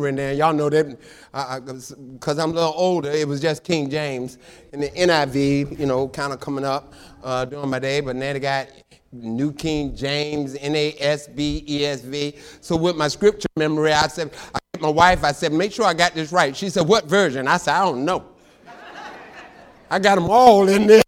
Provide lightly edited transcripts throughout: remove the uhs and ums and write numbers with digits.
memory now. Y'all know that because I'm a little older, it was just King James and the NIV, kind of coming up during my day. But now they got New King James, NASB, ESV. So with my scripture memory, I said, my wife, I said, make sure I got this right. She said, what version? I said, I don't know. I got them all in there.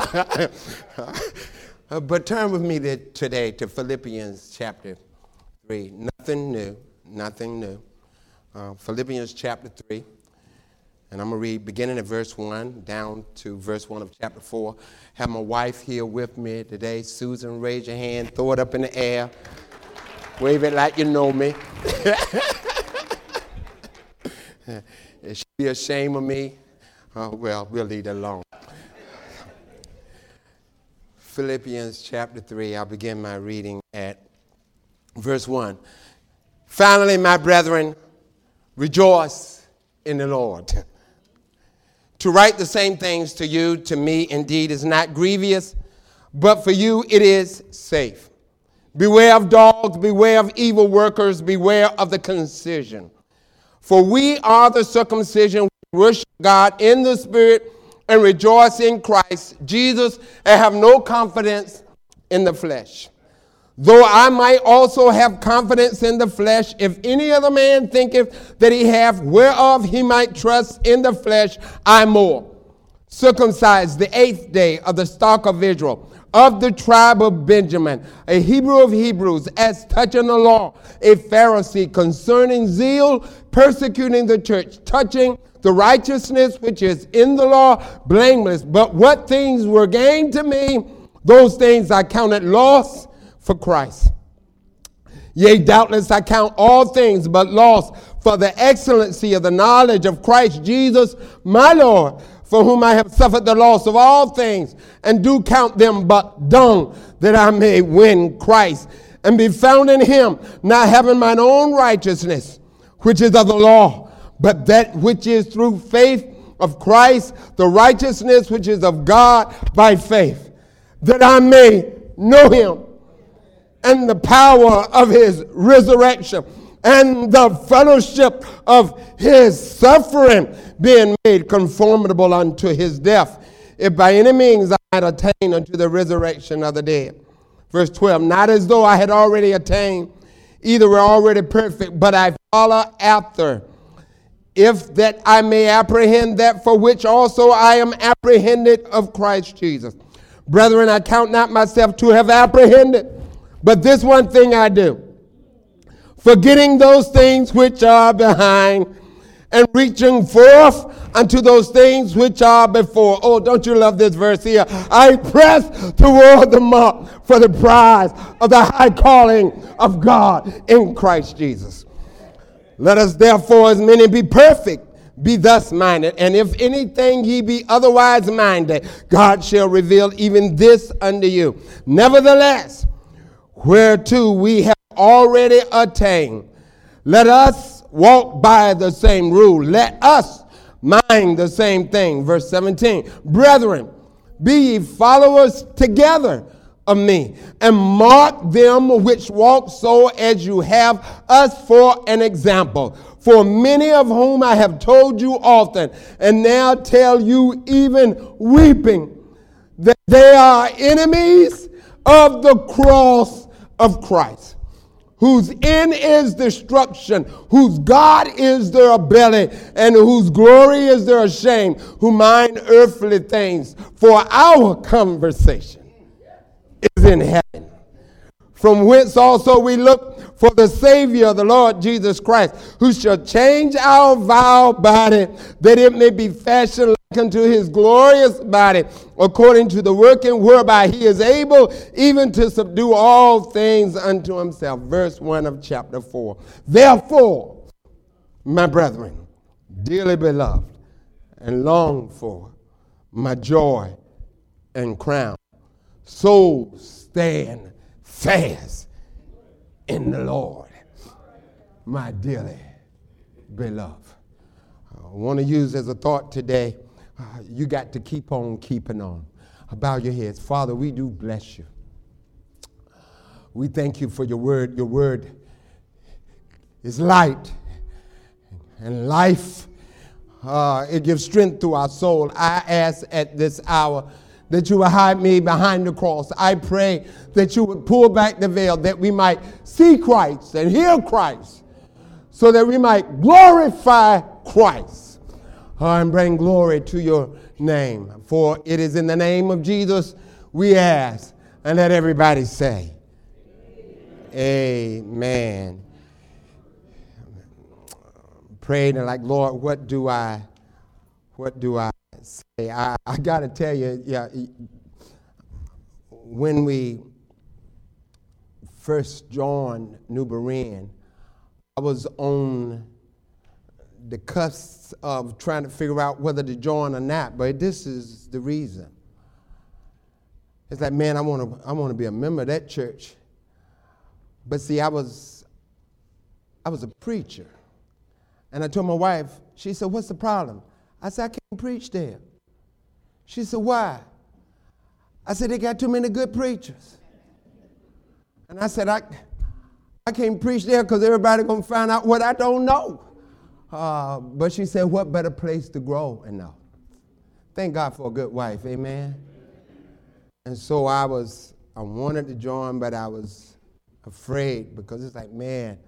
But turn with me today to Philippians chapter 3. Nothing new. Philippians chapter 3. And I'm going to read beginning at verse 1 down to verse 1 of chapter 4. Have my wife here with me today. Susan, raise your hand. Throw it up in the air. Wave it like you know me. Is she be ashamed of me? Oh, well, we'll leave it alone. Philippians chapter 3, I'll begin my reading at verse 1. Finally, my brethren, rejoice in the Lord. To write the same things to you, to me, indeed, is not grievous, but for you it is safe. Beware of dogs, beware of evil workers, beware of the concision. For we are the circumcision which worship God in the Spirit and rejoice in Christ Jesus and have no confidence in the flesh. Though I might also have confidence in the flesh, if any other man thinketh that he hath whereof he might trust in the flesh, I more. Circumcised the 8th day of the stock of Israel, of the tribe of Benjamin, a Hebrew of Hebrews, as touching the law, a Pharisee, concerning zeal, persecuting the church, touching the righteousness which is in the law, blameless. But what things were gained to me, those things I counted loss for Christ. Yea, doubtless I count all things but loss for the excellency of the knowledge of Christ Jesus, my Lord, for whom I have suffered the loss of all things, and do count them but dung, that I may win Christ, and be found in him, not having mine own righteousness, which is of the law, but that which is through faith of Christ, the righteousness which is of God by faith, that I may know him, and the power of his resurrection, and the fellowship of his suffering, being made conformable unto his death, if by any means I might attain unto the resurrection of the dead. Verse 12, not as though I had already attained, either were already perfect, but I follow after, if that I may apprehend that for which also I am apprehended of Christ Jesus. Brethren, I count not myself to have apprehended, but this one thing I do, forgetting those things which are behind, and reaching forth unto those things which are before. Oh, don't you love this verse here? I press toward the mark for the prize of the high calling of God in Christ Jesus. Let us therefore, as many be perfect, be thus minded. And if anything ye be otherwise minded, God shall reveal even this unto you. Nevertheless, whereto we have already attained, let us walk by the same rule. Let us mind the same thing. Verse 17. Brethren, be ye followers together of me, and mark them which walk so as you have us for an example. For many of whom I have told you often, and now tell you even weeping, that they are enemies of the cross of Christ, whose end is destruction, whose God is their belly, and whose glory is their shame, who mind earthly things. For our conversation is in heaven, from whence also we look for the Savior, the Lord Jesus Christ, who shall change our vile body, that it may be fashioned like unto his glorious body, according to the working whereby he is able even to subdue all things unto himself. Verse 1 of chapter 4. Therefore, my brethren, dearly beloved, and longed for, my joy and crown, so stand fast in the Lord, my dearly beloved. I want to use as a thought today, you got to keep on keeping on. Bow your heads. Father, we do bless you. We thank you for your word. Your word is light and life. It gives strength to our soul. I ask at this hour that you will hide me behind the cross. I pray that you would pull back the veil, that we might see Christ and hear Christ, so that we might glorify Christ and bring glory to your name. For it is in the name of Jesus we ask, and let everybody say, Amen. Prayed and like, Lord, what do I say? I got to tell you, when we first joined New Berean, I was on the cusp of trying to figure out whether to join or not, but this is the reason. It's like, man, I want to be a member of that church. But see, I was a preacher. And I told my wife, she said, what's the problem? I said, I can't preach there. She said, why? I said, they got too many good preachers. And I said, I can't preach there because everybody's going to find out what I don't know. But she said, what better place to grow and know? Thank God for a good wife, amen? And so I wanted to join, but I was afraid because it's like, man,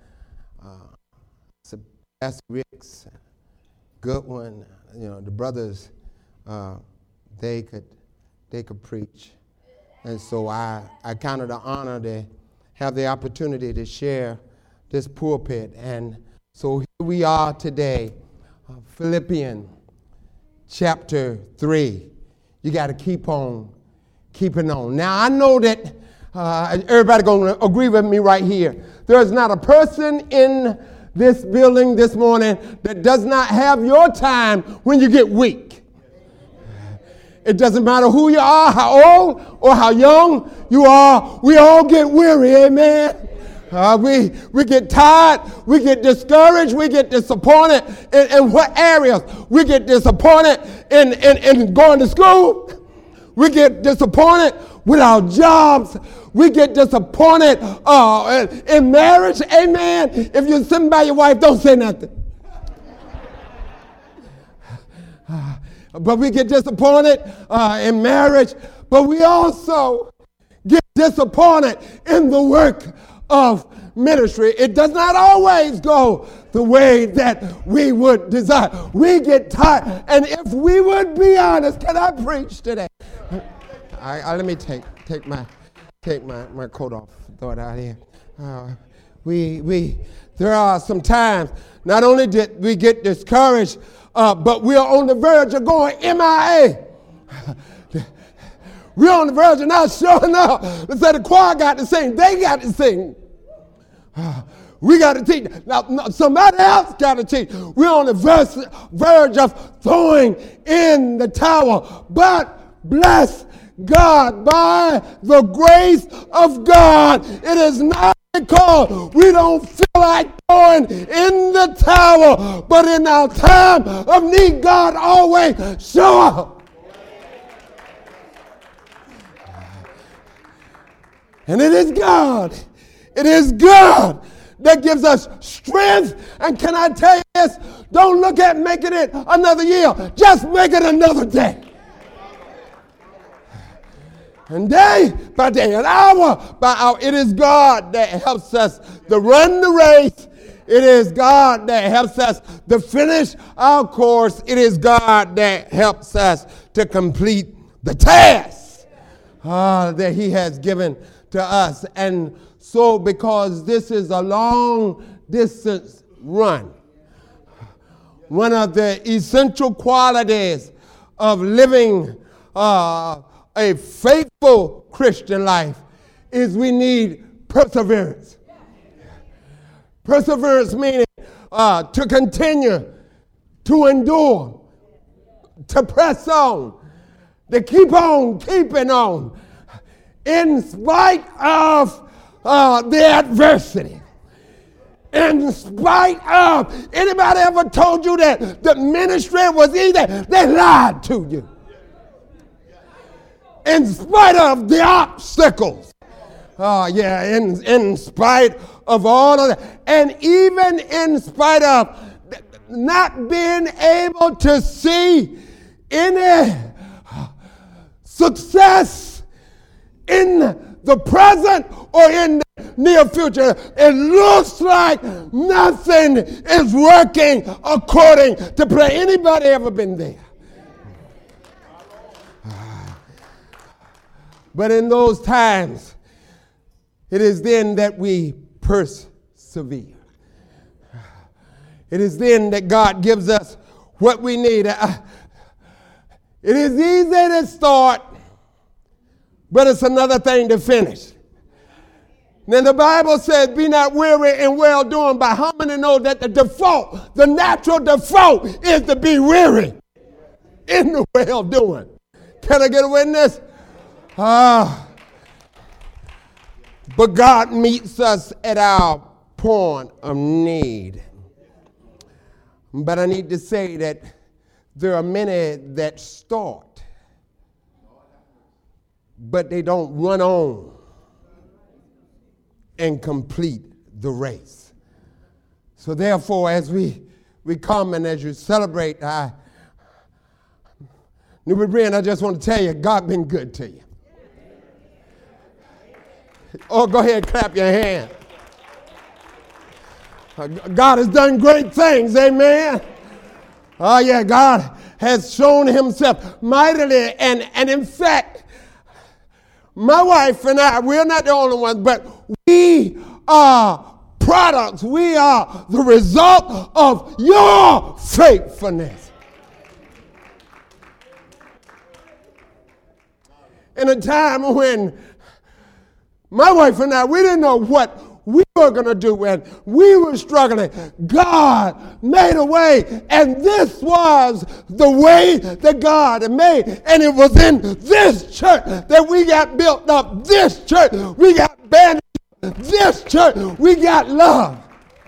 Pastor Rick's good one, the brothers, they could preach. And so I counted the honor to have the opportunity to share this pulpit. And so here we are today, Philippians chapter 3. You got to keep on keeping on. Now, I know that everybody going to agree with me right here. There's not a person in this building this morning that does not have your time when you get weak. It doesn't matter who you are, how old or how young you are. We all get weary, amen. We get tired, we get discouraged, we get disappointed in what areas? We get disappointed in going to school. We get disappointed with our jobs. We get disappointed in marriage. Amen. If you're sitting by your wife, don't say nothing. But we get disappointed in marriage. But we also get disappointed in the work of ministry. It does not always go the way that we would desire. We get tired. And if we would be honest, can I preach today? Let me take my coat off, throw it out here. There are some times, not only did we get discouraged, but we are on the verge of going MIA. We're on the verge of not showing up. Let's say the choir got to sing, they got to sing. We got to teach. Now, somebody else got to teach. We're on the verge of throwing in the towel. But bless God, by the grace of God, it is not because we don't feel like throwing in the towel, but in our time of need, God always show up. And it is God that gives us strength. And can I tell you this? Don't look at making it another year. Just make it another day. And day by day, and hour by hour, it is God that helps us to run the race. It is God that helps us to finish our course. It is God that helps us to complete the task that He has given to us. And so, because this is a long distance run, one of the essential qualities of living a faithful Christian life is we need perseverance. Perseverance meaning to continue, to endure, to press on, to keep on keeping on in spite of the adversity. In spite of, anybody ever told you that the ministry was easy? They lied to you. In spite of the obstacles. In spite of all of that. And even in spite of not being able to see any success in the present or in the near future. It looks like nothing is working according to plan. Anybody ever been there? But in those times, it is then that we persevere. It is then that God gives us what we need. It is easy to start, but it's another thing to finish. Then the Bible says, be not weary in well doing. But how many know that the natural default is to be weary in the well doing? Can I get a witness? But God meets us at our point of need. But I need to say that there are many that start, but they don't run on and complete the race. So therefore, as we come and as you celebrate New Britain, I just want to tell you, God been good to you. Oh, go ahead and clap your hand. God has done great things, amen. Oh yeah, God has shown himself mightily, and in fact, my wife and I, we're not the only ones, but we are products. We are the result of your faithfulness. In a time when my wife and I, we didn't know what we were going to do, and we were struggling. God made a way, and this was the way that God had made. And it was in this church that we got built up. This church, we got bandaged up. This church, we got love.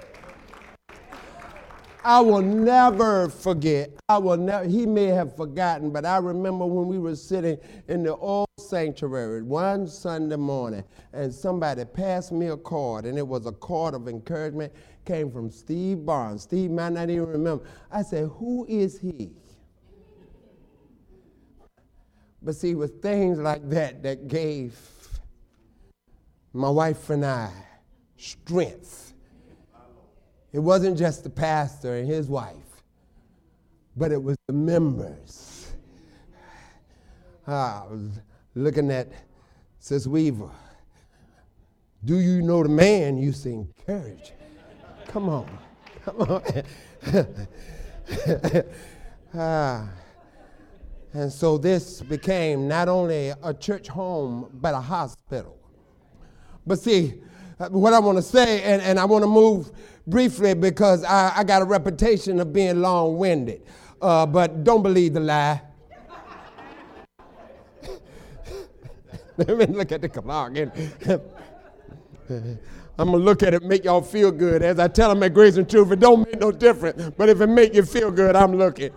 I will never forget. He may have forgotten, but I remember when we were sitting in the old sanctuary one Sunday morning, and somebody passed me a card, and it was a card of encouragement. Came from Steve Barnes. Steve might not even remember. I said, who is he? But see, with things like that gave my wife and I strength. It wasn't just the pastor and his wife, but it was the members. I was looking at Sis Weaver. Do you know the man you sing encourage? Come on. And so this became not only a church home, but a hospital. But see, what I want to say, and I want to move briefly because I got a reputation of being long-winded. But don't believe the lie. Let me look at the clock. I'm going to look at it, make y'all feel good. As I tell them at Grace and Truth, it don't make no difference. But if it make you feel good, I'm looking.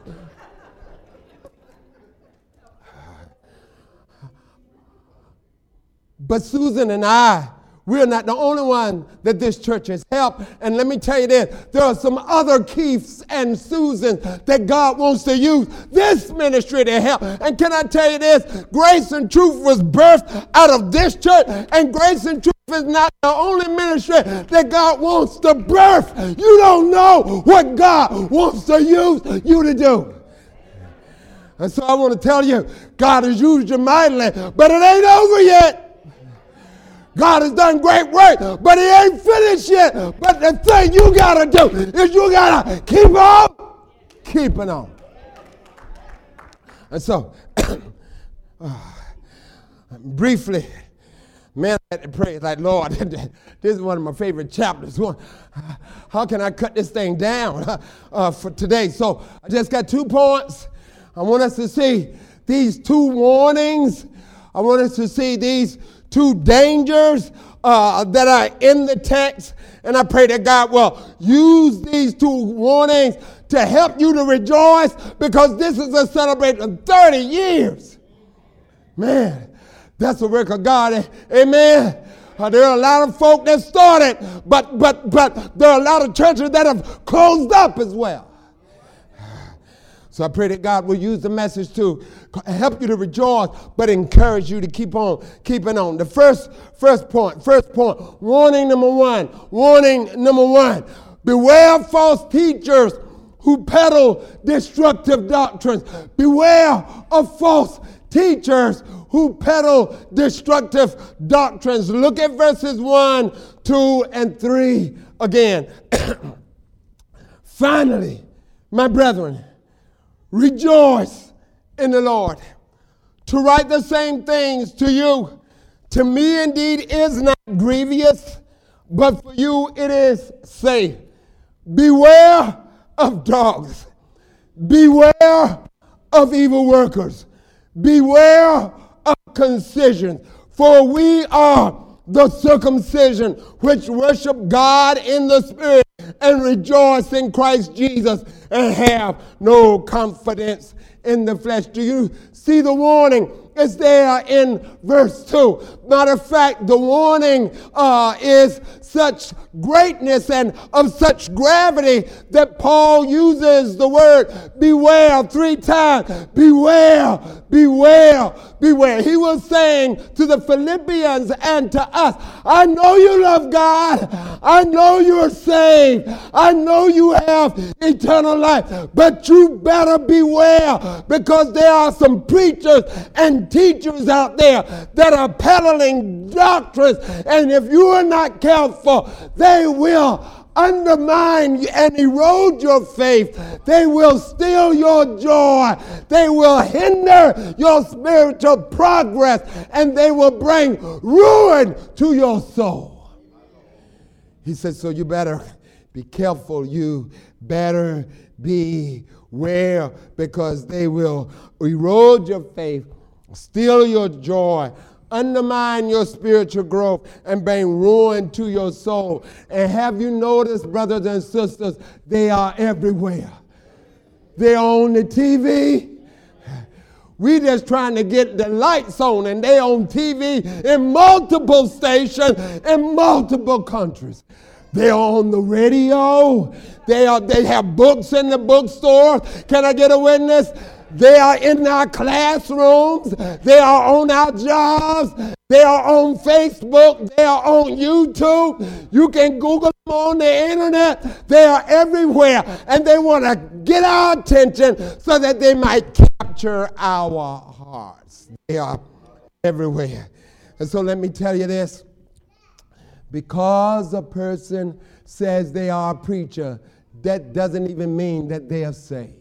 But Susan and I, we're not the only one that this church has helped. And let me tell you this, there are some other Keiths and Susans that God wants to use this ministry to help. And can I tell you this, Grace and Truth was birthed out of this church, and Grace and Truth is not the only ministry that God wants to birth. You don't know what God wants to use you to do. And so I want to tell you, God has used you mightily, but it ain't over yet. God has done great work, but he ain't finished yet. But the thing you got to do is you got to keep on keeping on. And so, briefly, man, I had to pray. It's like, Lord, this is one of my favorite chapters. How can I cut this thing down for today? So I just got 2 points. I want us to see these 2 warnings. I want us to see these 2 dangers that are in the text. And I pray that God will use these 2 warnings to help you to rejoice, because this is a celebration of 30 years. Man, that's the work of God. Amen. There are a lot of folk that started, but there are a lot of churches that have closed up as well. So I pray that God will use the message to help you to rejoice, but encourage you to keep on keeping on. The first point, warning number one. Beware of false teachers who peddle destructive doctrines. Beware of false teachers who peddle destructive doctrines. Look at verses 1, 2, and 3 again. Finally, my brethren, rejoice in the Lord. To write the same things to you, to me indeed is not grievous, but for you it is safe. Beware of dogs. Beware of evil workers. Beware of concision. For we are the circumcision which worship God in the Spirit and rejoice in Christ Jesus and have no confidence in the flesh. Do you see the warning? It's there in verse 2. Matter of fact, the warning is such greatness and of such gravity that Paul uses the word beware 3 times. Beware, beware, beware. He was saying to the Philippians and to us, I know you love God. I know you're saved. I know you have eternal life. But you better beware, because there are some preachers and teachers out there that are peddling doctrines, and if you are not careful, they will undermine and erode your faith. They will steal your joy. They will hinder your spiritual progress, and they will bring ruin to your soul. He said, so you better be careful. You better beware, because they will erode your faith, steal your joy, undermine your spiritual growth, and bring ruin to your soul. And have you noticed, brothers and sisters, they are everywhere. They're on the TV. We just trying to get the lights on, and they on TV in multiple stations in multiple countries. They're on the radio. They have books in the bookstore. Can I get a witness? They are in our classrooms. They are on our jobs. They are on Facebook. They are on YouTube. You can Google them on the internet. They are everywhere. And they want to get our attention so that they might capture our hearts. They are everywhere. And so let me tell you this. Because a person says they are a preacher, that doesn't even mean that they are saved.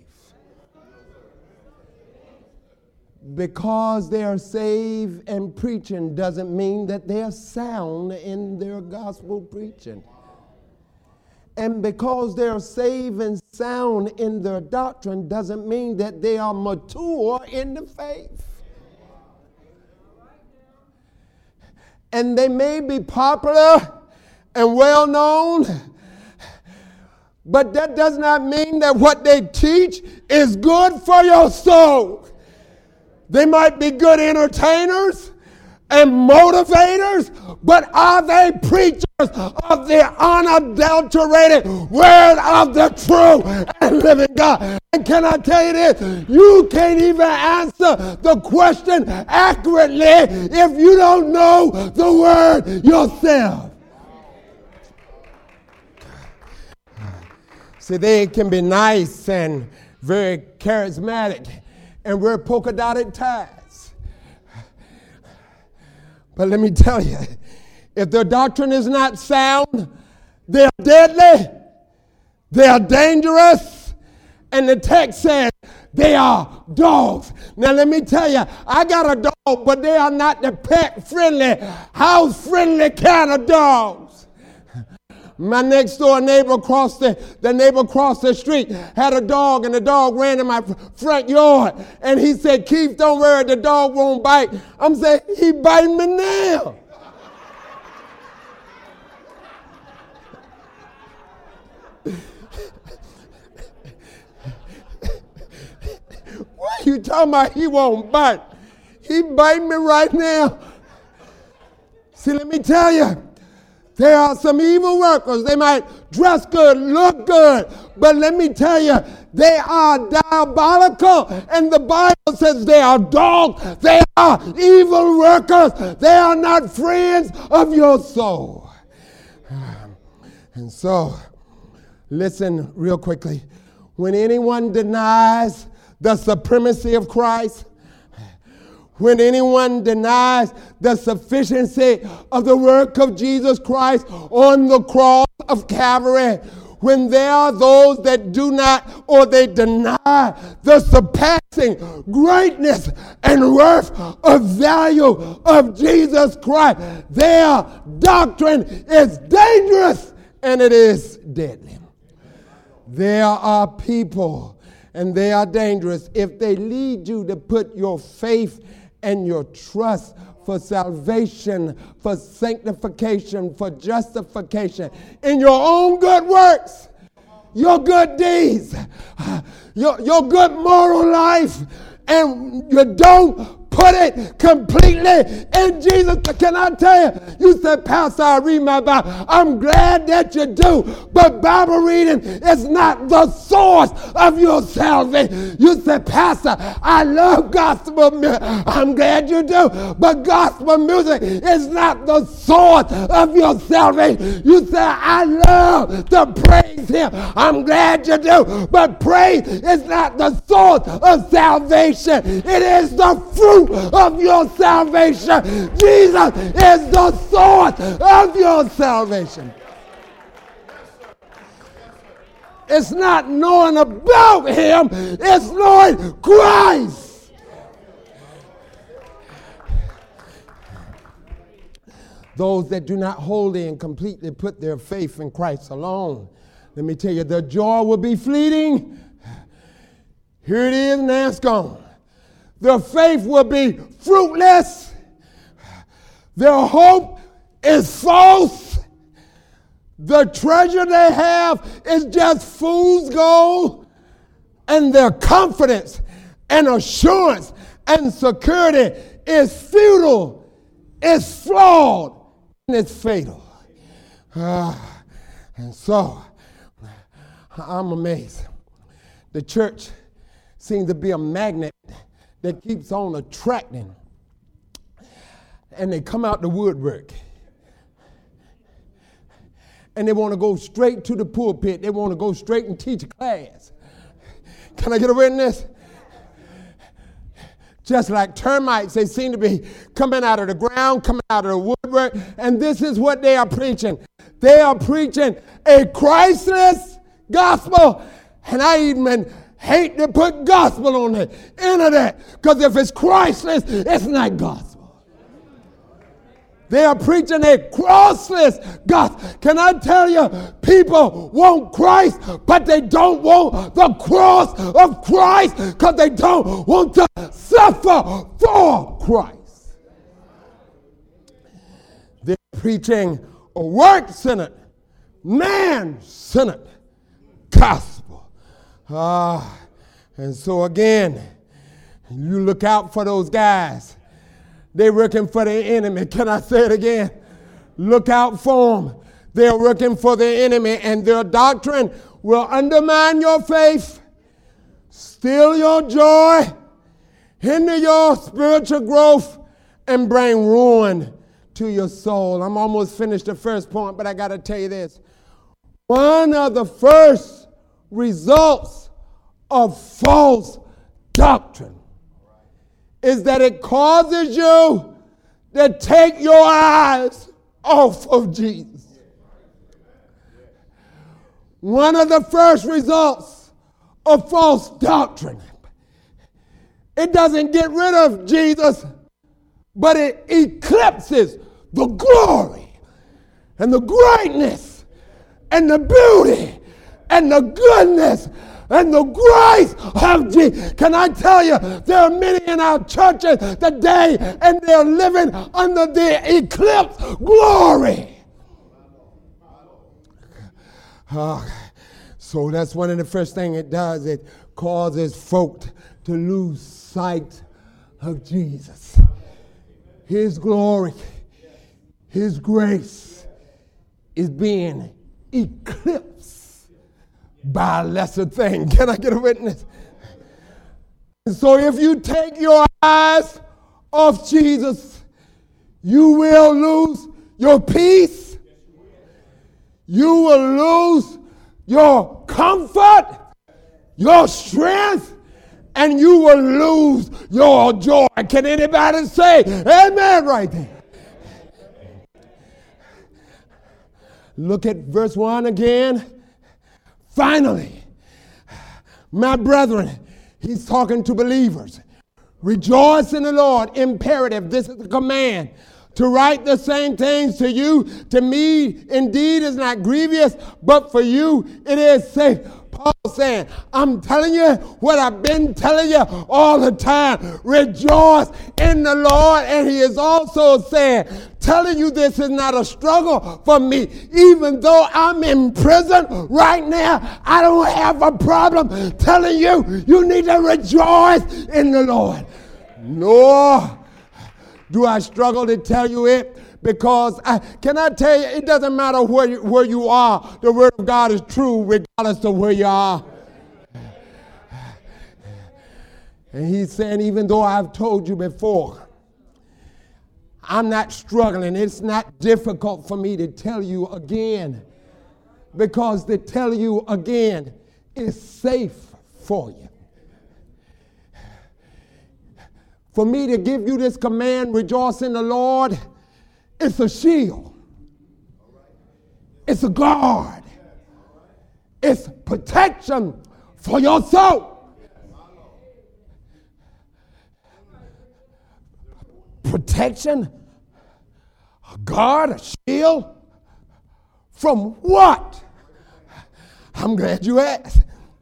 Because they are saved and preaching doesn't mean that they are sound in their gospel preaching. And because they are saved and sound in their doctrine doesn't mean that they are mature in the faith. And they may be popular and well known, but that does not mean that what they teach is good for your soul. They might be good entertainers and motivators, but are they preachers of the unadulterated word of the true and living God? And can I tell you this? You can't even answer the question accurately if you don't know the word yourself. See, they can be nice and very charismatic and wear polka-dotted ties. But let me tell you, if their doctrine is not sound, they are deadly, they are dangerous, and the text says they are dogs. Now let me tell you, I got a dog, but they are not the pet-friendly, house-friendly kind of dogs. My next door neighbor across the street had a dog, and the dog ran in my front yard. And he said, Keith, don't worry, the dog won't bite. I'm saying, he biting me now. What are you talking about? He won't bite. He biting me right now. See, let me tell you. There are some evil workers. They might dress good, look good, But let me tell you, they are diabolical. And the Bible says they are dogs. They are evil workers. They are not friends of your soul. And so, listen real quickly. When anyone denies the supremacy of Christ, when anyone denies the sufficiency of the work of Jesus Christ on the cross of Calvary, when there are those that do not or they deny the surpassing greatness and worth of value of Jesus Christ, their doctrine is dangerous and it is deadly. There are people, and they are dangerous, if they lead you to put your faith and your trust for salvation, for sanctification, for justification in your own good works, your good deeds, your good moral life, and you don't put it completely in Jesus. Can I tell you? You said, Pastor, I read my Bible. I'm glad that you do. But Bible reading is not the source of your salvation. You said, Pastor, I love gospel music. I'm glad you do. But gospel music is not the source of your salvation. You said, I love to praise him. I'm glad you do. But praise is not the source of salvation. It is the fruit of your salvation. Jesus is the source of your salvation. It's not knowing about him, it's knowing Christ. Those that do not wholly and completely put their faith in Christ alone, let me tell you, the joy will be fleeting. Here it is, now it's gone. Their faith will be fruitless. Their hope is false. The treasure they have is just fool's gold. And their confidence and assurance and security is futile, it's flawed, and it's fatal. And so, I'm amazed. The church seems to be a magnet that keeps on attracting. And they come out the woodwork. And they want to go straight to the pulpit. They want to go straight and teach a class. Can I get a witness? Just like termites, they seem to be coming out of the ground, coming out of the woodwork. And this is what they are preaching. They are preaching a Christless gospel. And I even hate to put gospel on the internet, because if it's Christless, it's not gospel. They are preaching a crossless gospel. Can I tell you, people want Christ, but they don't want the cross of Christ because they don't want to suffer for Christ. They're preaching a work-centered, man-centered gospel. And so again, you look out for those guys. They're working for the enemy. Can I say it again? Look out for them. They're working for the enemy, and their doctrine will undermine your faith, steal your joy, hinder your spiritual growth, and bring ruin to your soul. I'm almost finished the first point, but I got to tell you this. One of the first results of false doctrine is that it causes you to take your eyes off of Jesus. One of the first results of false doctrine, it doesn't get rid of Jesus, but it eclipses the glory and the greatness and the beauty and the goodness and the grace of Jesus. Can I tell you, there are many in our churches today, and they're living under the eclipse glory. So that's one of the first things it does. It causes folk to lose sight of Jesus. His glory, his grace is being eclipsed by a lesser thing. Can I get a witness? So if you take your eyes off Jesus, you will lose your peace. You will lose your comfort, your strength, and you will lose your joy. Can anybody say amen right there? Look at verse 1 again. Finally, my brethren, he's talking to believers. Rejoice in the Lord. Imperative. This is a command. To write the same things to you, to me, indeed, is not grievous, but for you it is safe. Paul saying, I'm telling you what I've been telling you all the time. Rejoice in the Lord. And he is also saying, telling you this is not a struggle for me. Even though I'm in prison right now, I don't have a problem telling you, you need to rejoice in the Lord. No. Do I struggle to tell you it? Because can I tell you, it doesn't matter where you are. The word of God is true regardless of where you are. And he's saying, even though I've told you before, I'm not struggling. It's not difficult for me to tell you again. Because to tell you again is safe for you. For me to give you this command, rejoice in the Lord, it's a shield. It's a guard. It's protection for your soul. Protection, a guard, a shield, from what? I'm glad you asked.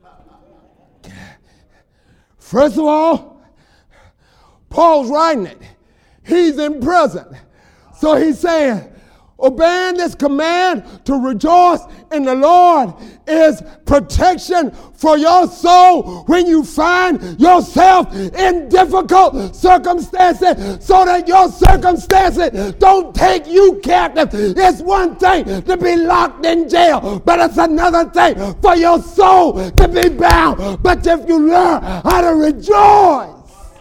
First of all, Paul's writing it. He's in prison. So he's saying, obeying this command to rejoice in the Lord is protection for your soul when you find yourself in difficult circumstances, so that your circumstances don't take you captive. It's one thing to be locked in jail, but it's another thing for your soul to be bound. But if you learn how to rejoice,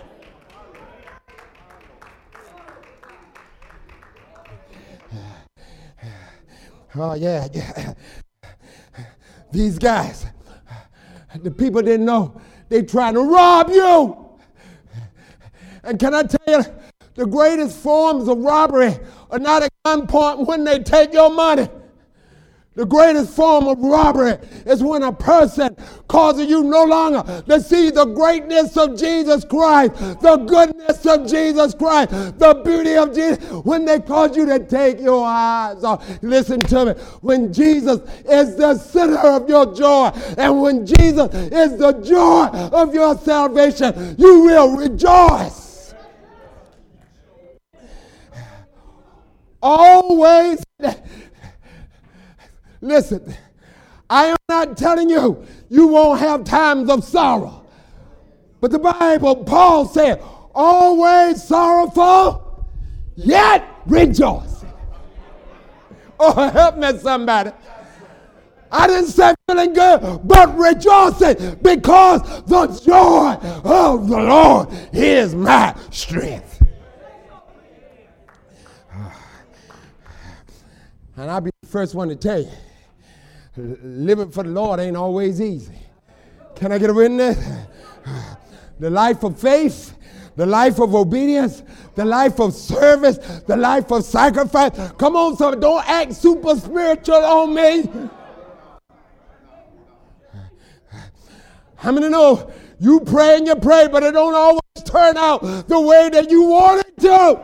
oh, yeah. These guys, the people didn't know, they trying to rob you. And can I tell you, the greatest forms of robbery are not at gunpoint when they take your money. The greatest form of robbery is when a person causes you no longer to see the greatness of Jesus Christ, the goodness of Jesus Christ, the beauty of Jesus, when they cause you to take your eyes off. Listen to me. When Jesus is the center of your joy, and when Jesus is the joy of your salvation, you will rejoice. Always. Listen, I am not telling you you won't have times of sorrow. But the Bible, Paul said, always sorrowful, yet rejoicing. Oh, help me somebody. I didn't say feeling good, but rejoicing, because the joy of the Lord is my strength. And I'll be the first one to tell you, living for the Lord ain't always easy. Can I get a witness? The life of faith, the life of obedience, the life of service, the life of sacrifice. Come on, son, don't act super spiritual on me. How many know you pray and you pray, but it don't always turn out the way that you want it to?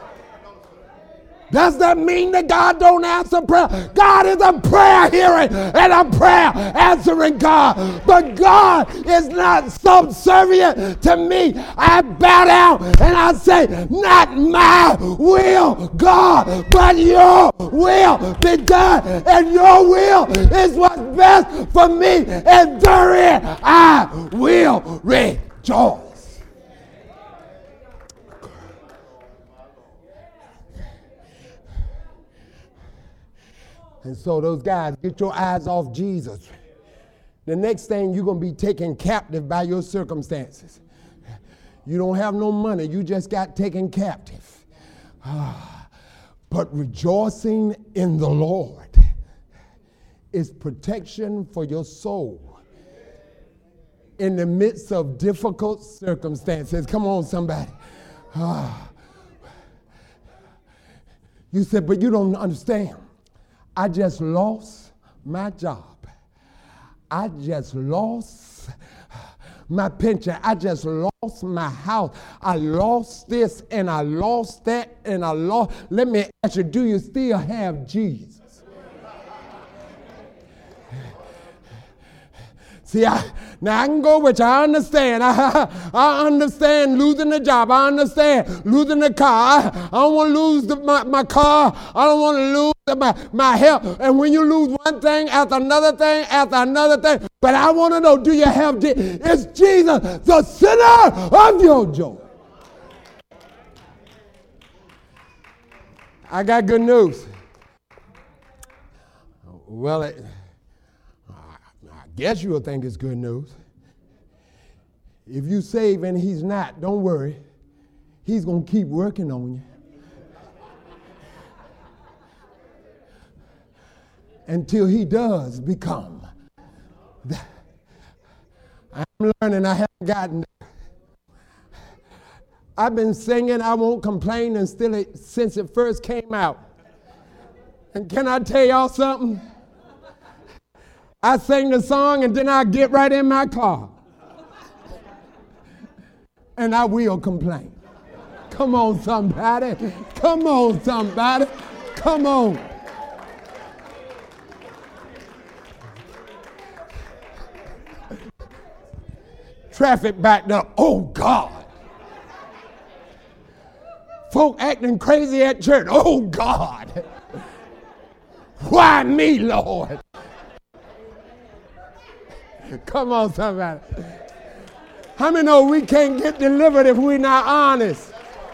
Does that mean that God don't answer prayer? God is a prayer hearing and a prayer answering God. But God is not subservient to me. I bow down and I say, not my will, God, but your will be done. And your will is what's best for me. And therein I will rejoice. And so those guys, get your eyes off Jesus. the next thing you're going to be taken captive by your circumstances. You don't have no money. You just got taken captive. But rejoicing in the Lord is protection for your soul in the midst of difficult circumstances. Come on, somebody. You said, but you don't understand. I just lost my job. I just lost my pension. I just lost my house. I lost this and I lost that and I lost. Let me ask you, do you still have Jesus? See, now I can go with you. I understand. I understand losing the job. I understand losing the car. I don't want to lose my car. I don't want to lose my health. And when you lose one thing after another thing after another thing, but I want to know, do you have Jesus? Is Jesus the center of your joy? I got good news. Well, I guess you'll think it's good news. If you save and he's not, don't worry. He's going to keep working on you. Until he does become. I'm learning, I haven't gotten there. I've been singing I Won't Complain and still since it first came out. And can I tell y'all something? I sing the song and then I get right in my car. And I will complain. Come on, somebody. Come on, somebody. Come on. Traffic backed up. Oh, God. Folk acting crazy at church. Oh, God. Why me, Lord? Come on, somebody. How many know we can't get delivered if we're not honest?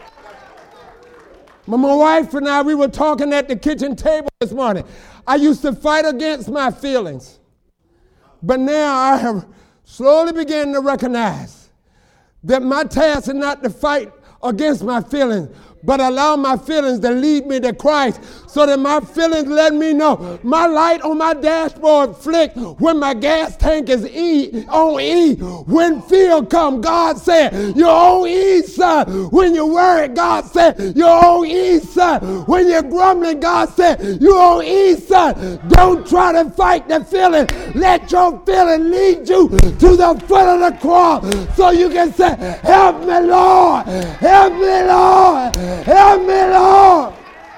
My wife and I, we were talking at the kitchen table this morning. I used to fight against my feelings. But now I have slowly begun to recognize that my task is not to fight against my feelings, but allow my feelings to lead me to Christ so that my feelings let me know. My light on my dashboard flick when my gas tank is on E. When fear come, God said, you're on E, son. When you're worried, God said, you're on E, son. When you're grumbling, God said, you're on E, son. Don't try to fight the feeling. Let your feeling lead you to the foot of the cross so you can say, help me, Lord. Help me, Lord. Help me, Lord.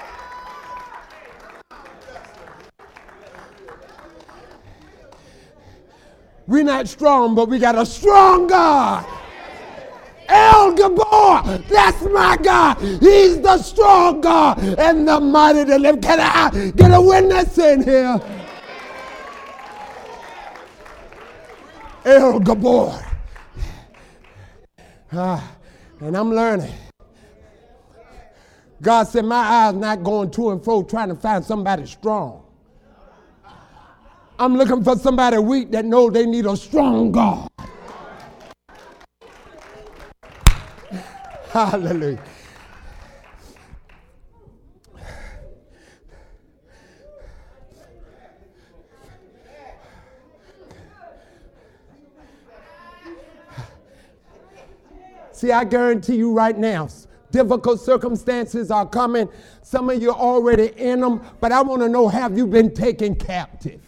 We're not strong, but we got a strong God. El Gabor, that's my God. He's the strong God and the mighty deliverer. Can I get a witness in here? El Gabor. And I'm learning. God said, my eyes not going to and fro trying to find somebody strong. I'm looking for somebody weak that knows they need a strong God. Hallelujah. See, I guarantee you right now, difficult circumstances are coming. Some of you are already in them, but I want to know, have you been taken captive?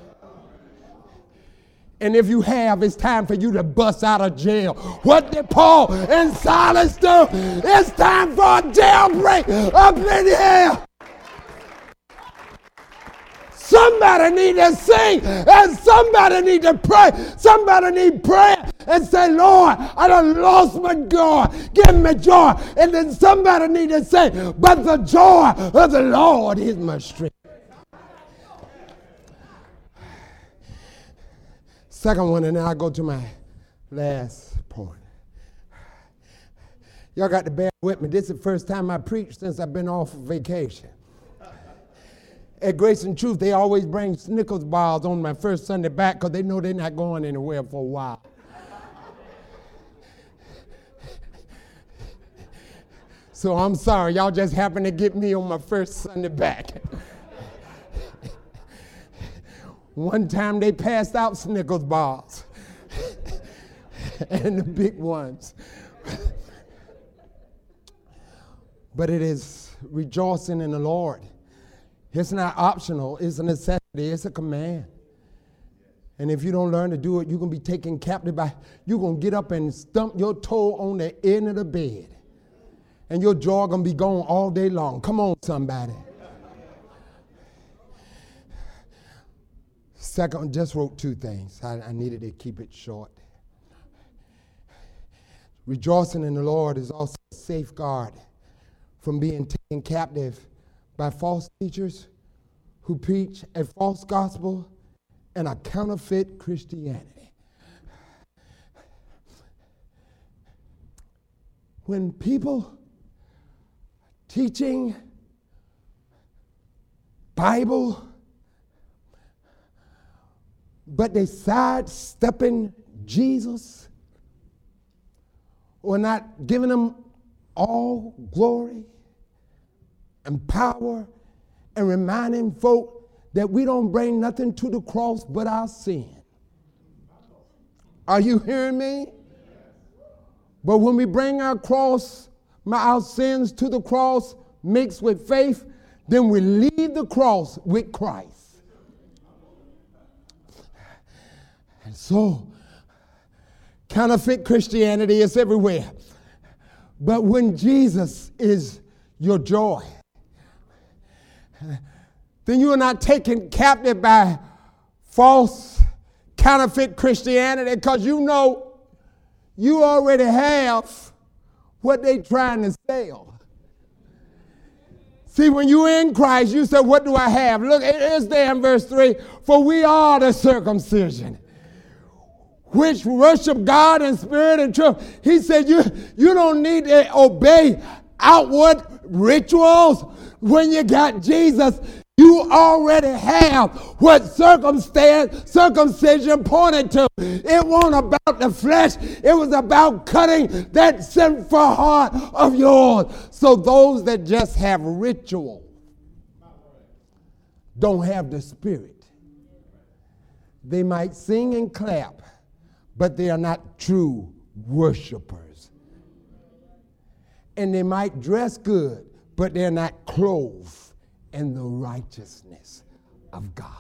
And if you have, it's time for you to bust out of jail. What did Paul and Silas do? It's time for a jailbreak up in here. Somebody need to sing and somebody need to pray. Somebody need prayer and say, Lord, I done lost my joy. Give me joy. And then somebody need to say, but the joy of the Lord is my strength. Second one, and then I'll go to my last point. Y'all got to bear with me. This is the first time I preached since I've been off vacation. at Grace and Truth, they always bring Snickers bars on my first Sunday back because they know they're not going anywhere for a while. So I'm sorry, y'all just happened to get me on my first Sunday back. One time they passed out Snickers bars and the big ones. But it is rejoicing in the Lord. It's not optional. It's a necessity. It's a command. And if you don't learn to do it, you're going to be taken captive by, you're going to get up and stump your toe on the end of the bed. And your jaw going to be gone all day long. Come on, somebody. Second, just wrote two things. I needed to keep it short. Rejoicing in the Lord is also a safeguard from being taken captive by false teachers who preach a false gospel and a counterfeit Christianity. When people teaching Bible, but they sidestepping Jesus or not giving them all glory and power and reminding folk that we don't bring nothing to the cross but our sin. Are you hearing me? But when we bring our sins to the cross mixed with faith, then we leave the cross with Christ. And so, counterfeit Christianity is everywhere. But when Jesus is your joy, then you are not taken captive by false counterfeit Christianity, because you know you already have what they're trying to sell. See, when you're in Christ, you say, what do I have? Look, it is there in verse 3, for we are the circumcision, which worship God in spirit and truth. He said, you don't need to obey outward rituals. When you got Jesus, you already have what circumcision pointed to. It wasn't about the flesh. It was about cutting that sinful heart of yours. So those that just have ritual don't have the Spirit. They might sing and clap, but they are not true worshipers. And they might dress good, but they're not clothed in the righteousness of God.